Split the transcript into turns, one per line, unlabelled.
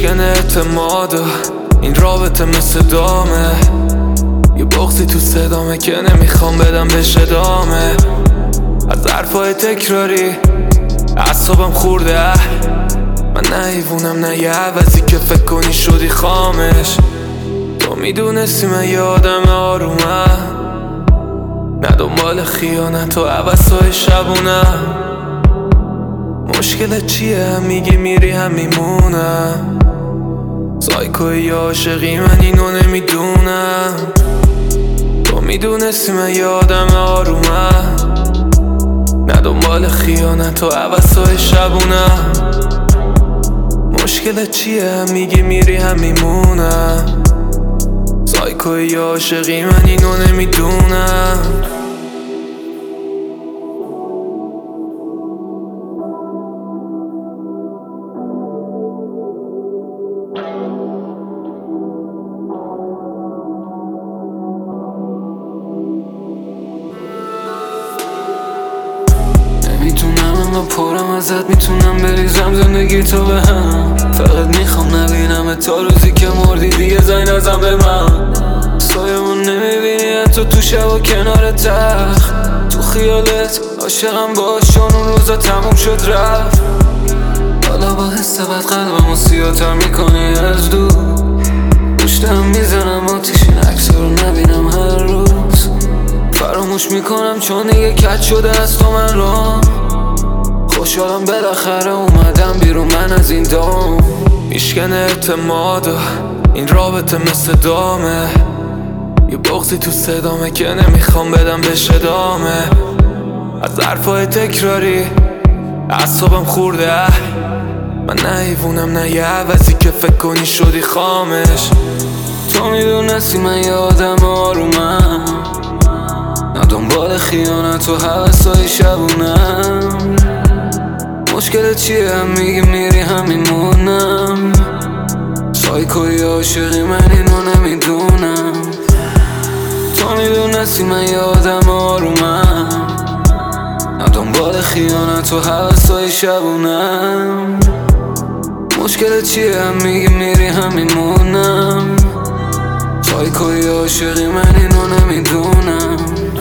میشکن اعتماد و این رابطه مثل دامه، یه بغضی تو صدامه که نمیخوام بدم بهش ادامه. از حرفای تکراری اعصابم خورده، من نه حیوونم نه یه عوضی که فکر کنی شدی خامش. تو میدونستی من یه آدم آرومم، نه دنبال خیانت و عوضای شبونم. مشکلت چیه؟ هم میگی میری هم میمونم. سایکوی یا عاشقی من اینو نمیدونم. تو میدونستی من یه آدم آرومم، نه دنبال خیانت و عوضای شبونم. مشکلت چیه؟ هم میگی میری هم میمونم. سایکوی یا عاشقی من اینو نمیدونم.
میتونم اما پرم ازت، میتونم بریزم زندگی تو به هم. فقط میخوام نبینم تا روزی که مردی دیگه زنگ نزن به من. سایمون نمیبینی حتی تو شب و کنار تخت، تو خیالت عاشقم باش چون اون روزا تموم شد رفت. حالا با حس بد قلبمو سیاتر میکنی از دور، پشتم میزنم آتیشین عکسا رو نبینم هر روز. فراموش میکنم چون دیگه کج شده از تو من رام. خوشحالم بالاخره اومدم بیرون من از این دام.
میشکن اعتماد و این رابطه مثل دامه، یه بغضی تو صدامه که نمیخوام بدم بهش ادامه. از حرفای تکراری اعصابم خورده، من نه حیوونم نه یه عوضی که فکر کنی شدی خامش.
تو میدونستی من یه آدم آرومم، نه دنبال خیانت و حوضای شبونم. مشکلت چیه؟ هم میگی میری هم میمونم. سایکوی عاشقی من اینو نمیدونم. تو میدونستی من یه آدم آرومم، نه دنبال خیانت و حوضای شبونم. مشکلت چیه؟ هم میگی میری هم میمونم. سایکوی عاشقی من اینو نمیدونم.